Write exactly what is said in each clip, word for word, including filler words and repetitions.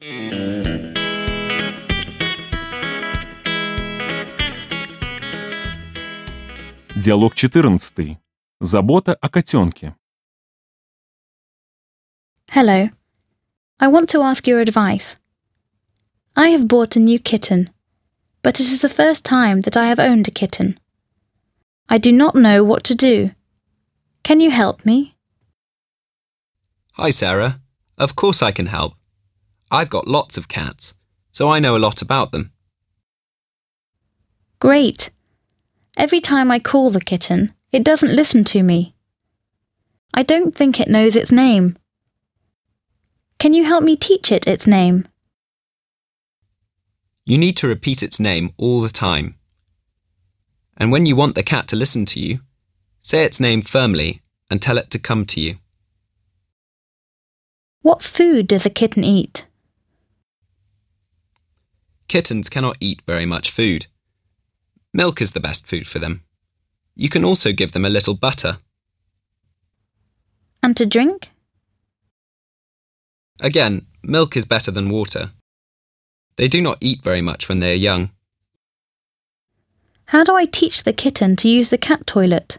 Диалог четырнадцатый. Забота о котенке. Hello. I want to ask your advice. I have bought a new kitten, but it is the first time that I have owned a kitten. I do not know what to do. Can you help me? Hi, Sarah. Of course I can help. I've got lots of cats, so I know a lot about them. Great. Every time I call the kitten, it doesn't listen to me. I don't think it knows its name. Can you help me teach it its name? You need to repeat its name all the time. And when you want the cat to listen to you, say its name firmly and tell it to come to you. What food does a kitten eat? Kittens cannot eat very much food. Milk is the best food for them. You can also give them a little butter. And to drink? Again, milk is better than water. They do not eat very much when they are young. How do I teach the kitten to use the cat toilet?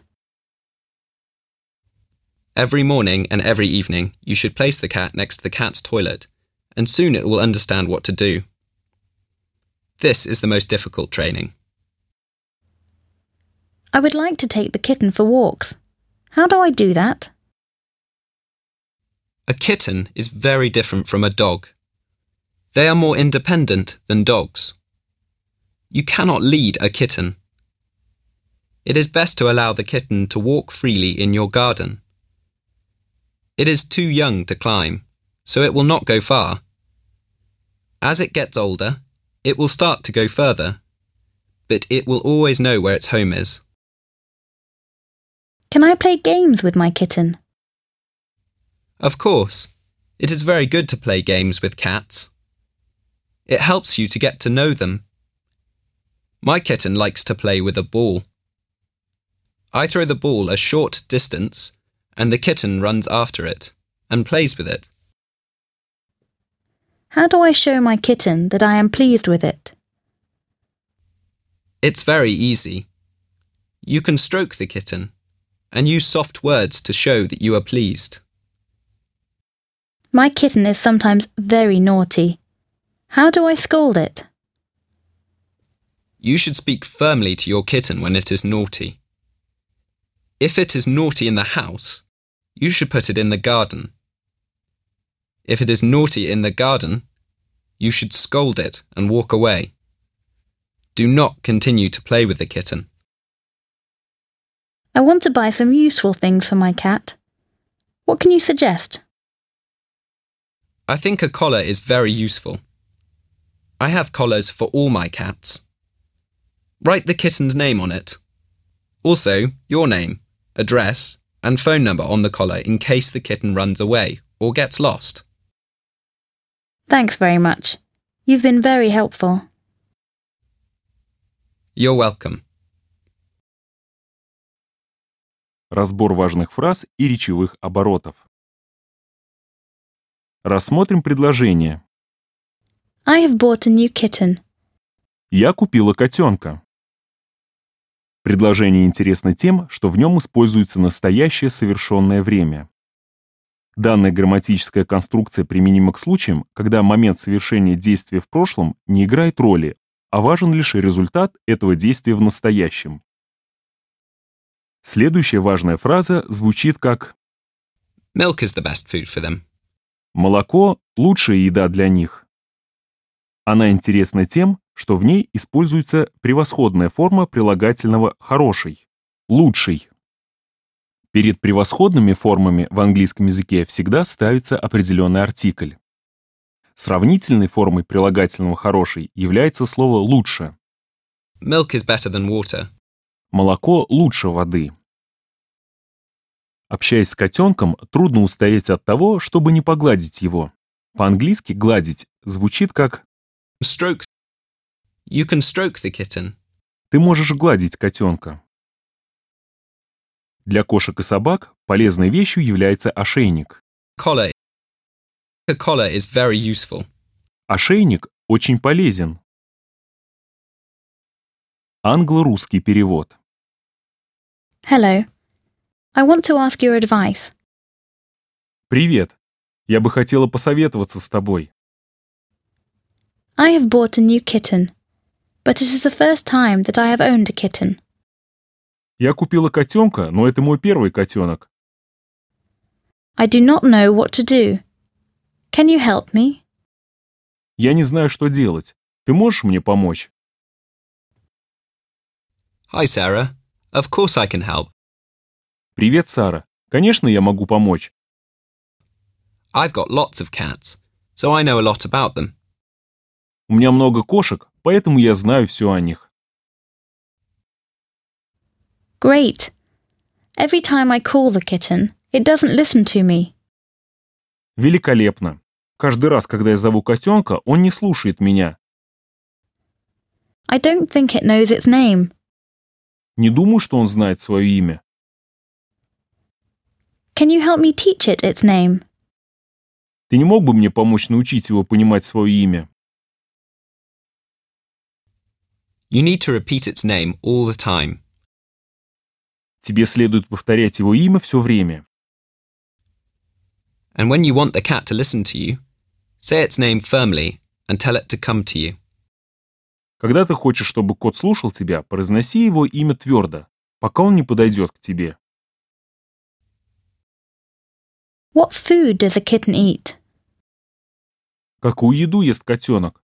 Every morning and every evening, you should place the cat next to the cat's toilet, and soon it will understand what to do. This is the most difficult training. I would like to take the kitten for walks. How do I do that? A kitten is very different from a dog. They are more independent than dogs. You cannot lead a kitten. It is best to allow the kitten to walk freely in your garden. It is too young to climb, so it will not go far. As it gets older, it will start to go further, but it will always know where its home is. Can I play games with my kitten? Of course, it is very good to play games with cats. It helps you to get to know them. My kitten likes to play with a ball. I throw the ball a short distance, and the kitten runs after it and plays with it. How do I show my kitten that I am pleased with it? It's very easy. You can stroke the kitten and use soft words to show that you are pleased. My kitten is sometimes very naughty. How do I scold it? You should speak firmly to your kitten when it is naughty. If it is naughty in the house, you should put it in the garden. If it is naughty in the garden, you should scold it and walk away. Do not continue to play with the kitten. I want to buy some useful things for my cat. What can you suggest? I think a collar is very useful. I have collars for all my cats. Write the kitten's name on it. Also, your name, address, and phone number on the collar in case the kitten runs away or gets lost. Thanks very much. You've been very helpful. You're welcome. Разбор важных фраз и речевых оборотов. Рассмотрим предложение. I have bought a new kitten. Я купила котенка. Предложение интересно тем, что в нем используется настоящее совершенное время. Данная грамматическая конструкция применима к случаям, когда момент совершения действия в прошлом не играет роли, а важен лишь результат этого действия в настоящем. Следующая важная фраза звучит как Milk is the best food for them. «Молоко – лучшая еда для них». Она интересна тем, что в ней используется превосходная форма прилагательного «хороший» – «лучший». Перед превосходными формами в английском языке всегда ставится определенный артикль. Сравнительной формой прилагательного «хороший» является слово «лучше». Milk is better than water. Молоко лучше воды. Общаясь с котенком, трудно устоять от того, чтобы не погладить его. По-английски «гладить» звучит как Stroke. You can stroke the kitten. «ты можешь гладить котенка». Для кошек и собак полезной вещью является ошейник. Collar. A collar is very useful. Ошейник очень полезен. Англо-русский перевод. Hello. I want to ask your advice. Привет. Я бы хотела посоветоваться с тобой. I have bought a new kitten, but it is the first time that I have owned a kitten. Я купила котенка, но это мой первый котенок. I do not know what to do. Can you help me? Я не знаю, что делать. Ты можешь мне помочь? Hi, Sarah. Of course I can help. Привет, Сара. Конечно, я могу помочь. I've got lots of cats, so I know a lot about them. У меня много кошек, поэтому я знаю все о них. Great. Every time I call the kitten, it doesn't listen to me. Великолепно. Каждый раз, когда я зову котенка, он не слушает меня. I don't think it knows its name. Не думаю, что он знает свое имя. Can you help me teach it its name? Ты не мог бы мне помочь научить его понимать свое имя? You need to repeat its name all the time. Тебе следует повторять его имя все время. And when you want the cat to listen to you, say its name firmly and tell it to come to you. Когда ты хочешь, чтобы кот слушал тебя, произноси его имя твердо, пока он не подойдет к тебе. What food does a kitten eat? Какую еду ест котенок?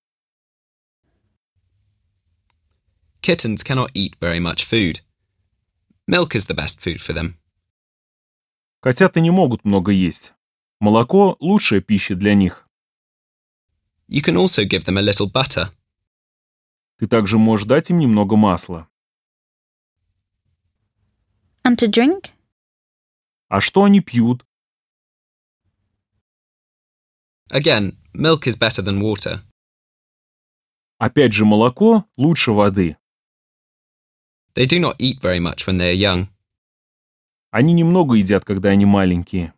Kittens cannot eat very much food. Milk is the best food for them. Котята не могут много есть. Молоко – лучшая пища для них. You can also give them a little butter. Ты также можешь дать им немного масла. And to drink? А что они пьют? Again, milk is better than water. Опять же, молоко лучше воды. They do not eat very much when they are young. Они немного едят, когда они маленькие.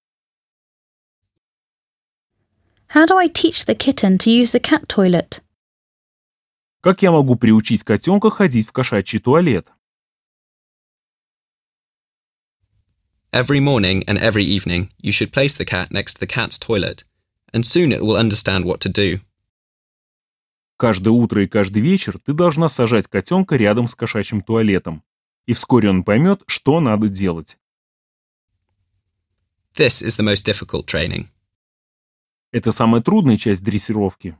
How do I teach the kitten to use the cat toilet? Как я могу приучить котенка ходить в кошачий туалет? Every morning and every evening, you should place the cat next to the cat's toilet, and soon it will understand what to do. Каждое утро и каждый вечер ты должна сажать котенка рядом с кошачьим туалетом, и вскоре он поймет, что надо делать. This is the most difficult training. Это самая трудная часть дрессировки.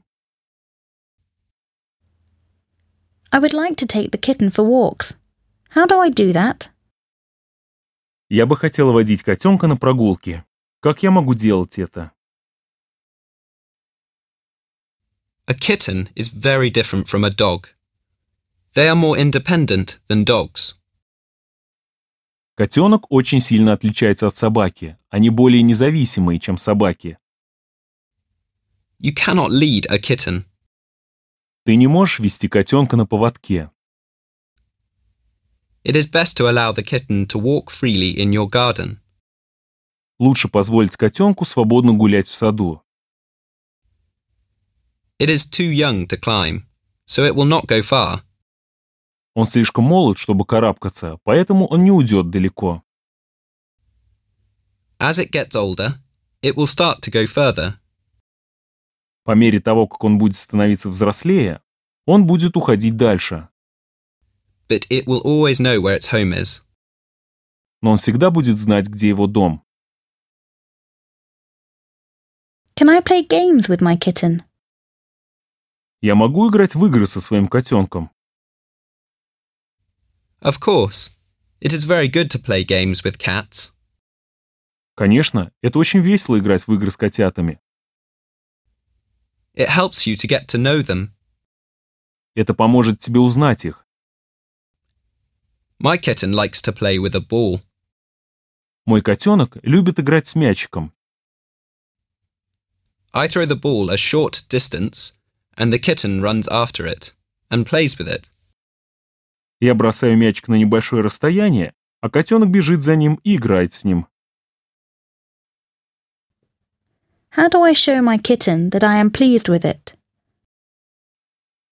I would like to take the kitten for walks. How do I do that? Я бы хотела водить котенка на прогулки. Как я могу делать это? A kitten is very different from a dog. They are more independent than dogs. Котенок очень сильно отличается от собаки. Они более независимые, чем собаки. You cannot lead a kitten. Ты не можешь вести котенка на поводке. It is best to allow the kitten to walk freely in your garden. Лучше позволить котенку свободно гулять в саду. It is too young to climb, so it will not go far. Он слишком молод, чтобы карабкаться, поэтому он не уйдет далеко. As it gets older, it will start to go further. По мере того, как он будет становиться взрослее, он будет уходить дальше. But it will always know where its home is. Но он всегда будет знать, где его дом. Can I play games with my kitten? Я могу играть в игры со своим котенком? Of course. It is very good to play games with cats. Конечно, это очень весело играть в игры с котятами. It helps you to get to know them. Это поможет тебе узнать их. My kitten likes to play with a ball. Мой котенок любит играть с мячиком. I throw the ball a short distance, and the kitten runs after it and plays with it. Я бросаю мячик на небольшое расстояние, а котенок бежит за ним и играет с ним. How do I show my kitten that I am pleased with it?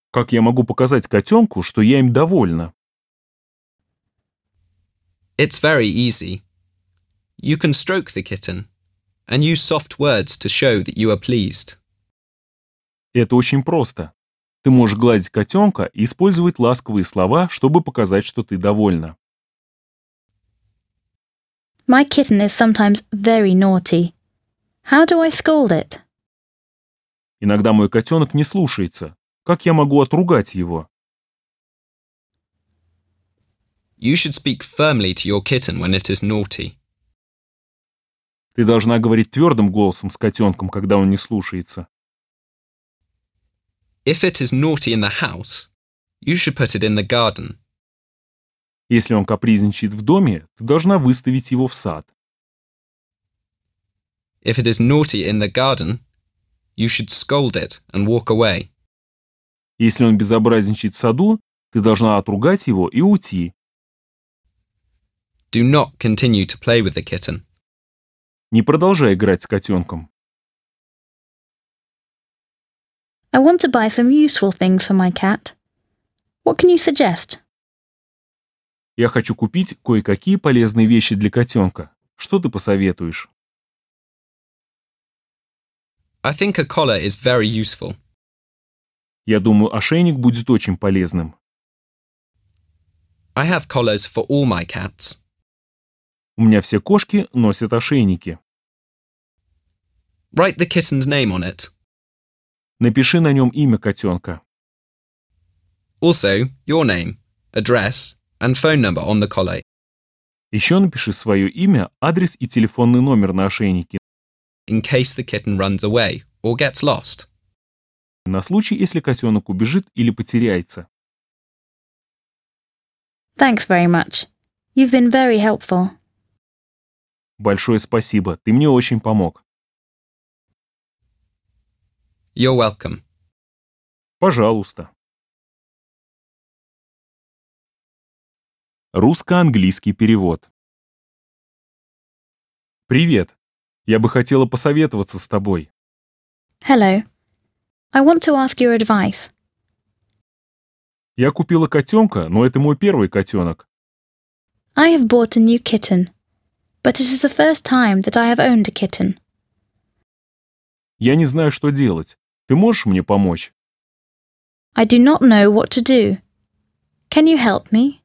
Как я могу показать котенку, что я им довольна? It's very easy. You can stroke the kitten and use soft words to show that you are pleased. Это очень просто. Ты можешь гладить котенка и использовать ласковые слова, чтобы показать, что ты довольна. My kitten is sometimes very naughty. How do I scold it? Иногда мой котенок не слушается. Как я могу отругать его? You should speak firmly to your kitten when it is naughty. Ты должна говорить твердым голосом с котенком, когда он не слушается. If it is naughty in the house, you should put it in the garden. Если он капризничает в доме, ты должна выставить его в сад. If it is naughty in the garden, you should scold it and walk away. Если он безобразничает в саду, ты должна отругать его и уйти. Do not continue to play with the kitten. Не продолжай играть с котенком. I want to buy some useful things for my cat. What can you suggest? Я хочу купить кое-какие полезные вещи для котенка. Что ты посоветуешь? I think a collar is very useful. Я думаю, ошейник будет очень полезным. I have collars for all my cats. У меня все кошки носят ошейники. Write the kitten's name on it. Напиши на нем имя котенка. Also, your name, address, and phone number on the collar. Еще напиши свое имя, адрес и телефонный номер на ошейнике, In case the kitten runs away or gets lost. на случай, если котенок убежит или потеряется. Thanks very much. You've been very helpful. Большое спасибо, ты мне очень помог. You're welcome. Пожалуйста. Русско-английский перевод. Привет. Я бы хотела посоветоваться с тобой. Hello. I want to ask your advice. Я купила котенка, но это мой первый котенок. I have bought a new kitten, but it is the first time that I have owned a kitten. Я не знаю, что делать. Ты можешь мне помочь? I do not know what to do. Can you help me?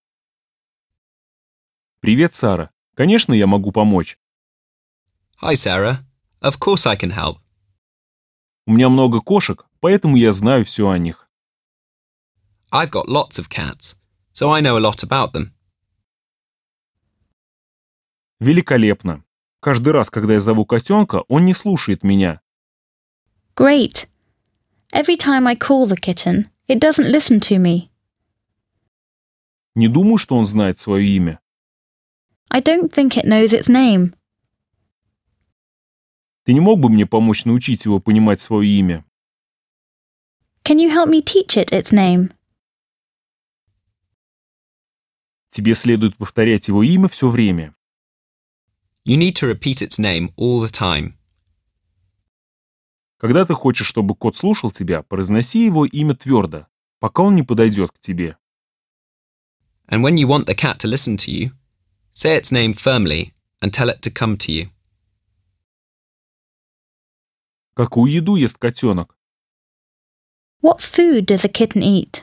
Привет, Сара. Конечно, я могу помочь. Hi, Sarah. Of course I can help. У меня много кошек, поэтому я знаю все о них. I've got lots of cats, so I know a lot about them. Великолепно. Каждый раз, когда я зову котенка, он не слушает меня. Great. Every time I call the kitten, it doesn't listen to me. Не думаю, что он знает свое имя. I don't think it knows its name. Ты не мог бы мне помочь научить его понимать свое имя? Can you help me teach it its name? Тебе следует повторять его имя все время. You need to repeat its name all the time. Когда ты хочешь, чтобы кот слушал тебя, произноси его имя твердо, пока он не подойдет к тебе. And when you want the cat to listen to you, say its name firmly and tell it to come to you. Какую еду ест котенок? What food does a kitten eat?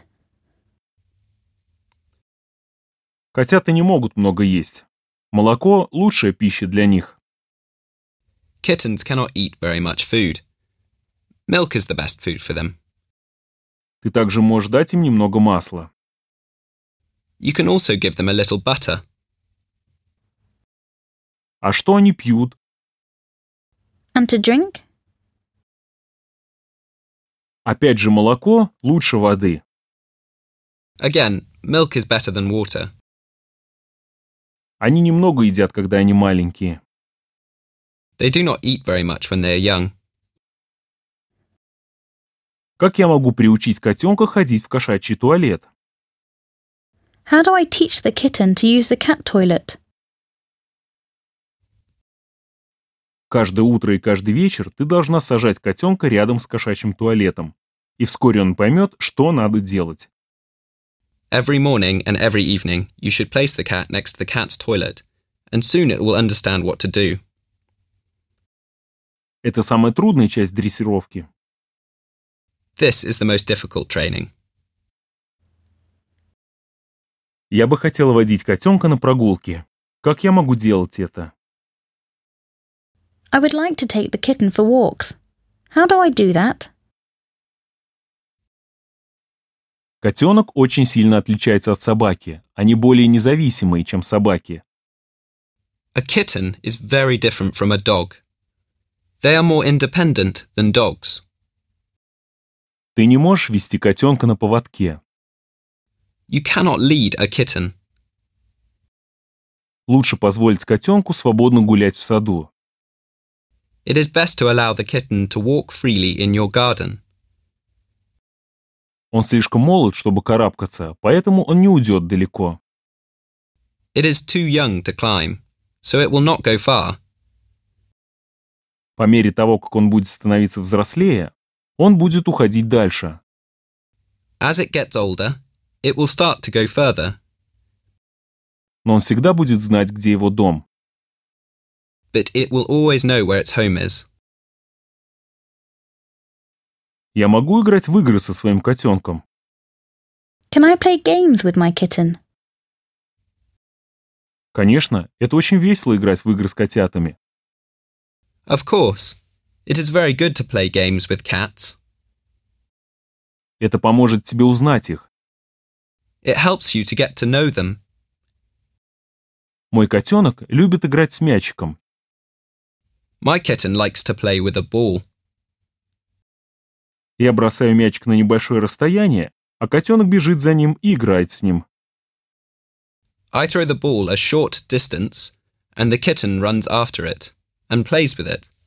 Котята не могут много есть. Молоко – лучшая пища для них. Kittens cannot eat very much food. Milk is the best food for them. Ты также можешь дать им немного масла. You can also give them a little butter. А что они пьют? And to drink? Опять же, молоко лучше воды. Again, milk is better than water. Они немного едят, когда они маленькие. They do not eat very much when they are young. Как я могу приучить котенка ходить в кошачий туалет? How do I teach the kitten to use the cat toilet? Каждое утро и каждый вечер ты должна сажать котенка рядом с кошачьим туалетом. и вскоре он поймет, что надо делать. Every morning and every evening, you should place the cat next to the cat's toilet, and soon it will understand what to do. Это самая трудная часть дрессировки. This is the most difficult training. Я бы хотела водить котенка на прогулки. Как я могу делать это? I would like to take the kitten for walks. How do I do that? Котенок очень сильно отличается от собаки. Они более независимые, чем собаки. A kitten is very different from a dog. They are more independent than dogs. Ты не можешь вести котенка на поводке. You cannot lead a kitten. Лучше позволить котенку свободно гулять в саду. It is best to allow the kitten to walk freely in your garden. Он слишком молод, чтобы карабкаться, поэтому он не уйдет далеко. It is too young to climb, so it will not go far. По мере того, как он будет становиться взрослее, он будет уходить дальше. As it gets older, it will start to go further. Но он всегда будет знать, где его дом. But it will always know where its home is. Я могу играть в игры со своим котенком? Can I play games with my kitten? Конечно, это очень весело играть в игры с котятами. Of course, it is very good to play games with cats. Это поможет тебе узнать их. It helps you to get to know them. Мой котенок любит играть с мячиком. My kitten likes to play with a ball. Я бросаю мячик на небольшое расстояние, а котенок бежит за ним и играет с ним. I throw the ball a short distance, and the kitten runs after it and plays with it.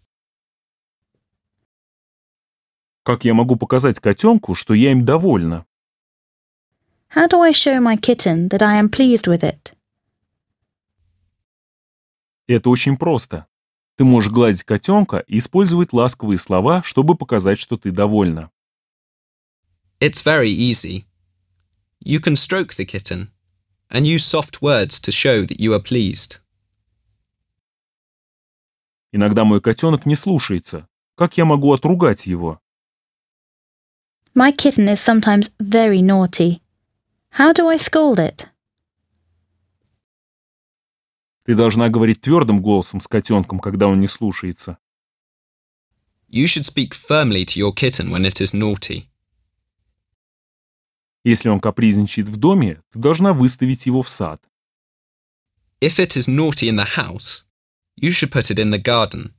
Как я могу показать котенку, что я им довольна? How do I show my kitten that I am pleased with it? Это очень просто. Ты можешь гладить котенка и использовать ласковые слова, чтобы показать, что ты довольна. It's very easy. You can stroke the kitten and use soft words to show that you are pleased. Иногда мой котенок не слушается. Как я могу отругать его? My kitten is sometimes very naughty. How do I scold it? Ты должна говорить твердым голосом с котенком, когда он не слушается. You should speak firmly to your kitten when it is naughty. Если он капризничает в доме, ты должна выставить его в сад. If it is naughty in the house, you should put it in the garden.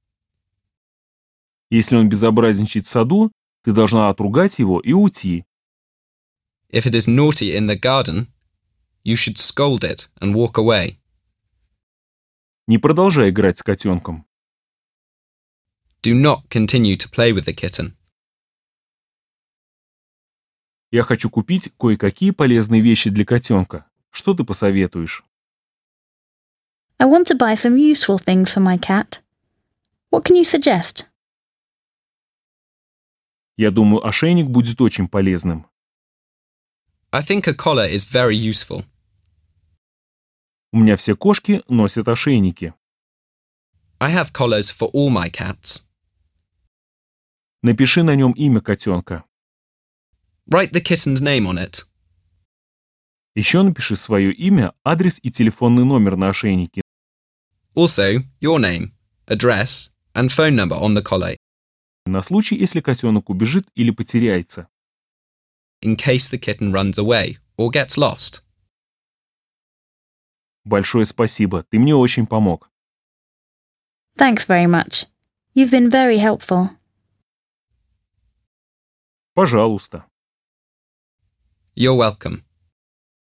Если он безобразничает в саду, ты должна отругать его и уйти. If it is naughty in the garden, you should scold it and walk away. Не продолжай играть с котенком. Do not continue to play with the kitten. Я хочу купить кое-какие полезные вещи для котенка. Что ты посоветуешь? I want to buy some useful things for my cat. What can you suggest? Я думаю, ошейник будет очень полезным. I think a collar is very useful. У меня все кошки носят ошейники. I have collars for all my cats. Напиши на нем имя котенка. Write the kitten's name on it. Еще напиши свое имя, адрес и телефонный номер на ошейнике. Also, your name, address, and phone number on the collar, На случай, если котенок убежит или потеряется. in case the kitten runs away or gets lost. Большое спасибо, ты мне очень помог. Thanks very much. You've been very helpful. Пожалуйста. You're welcome.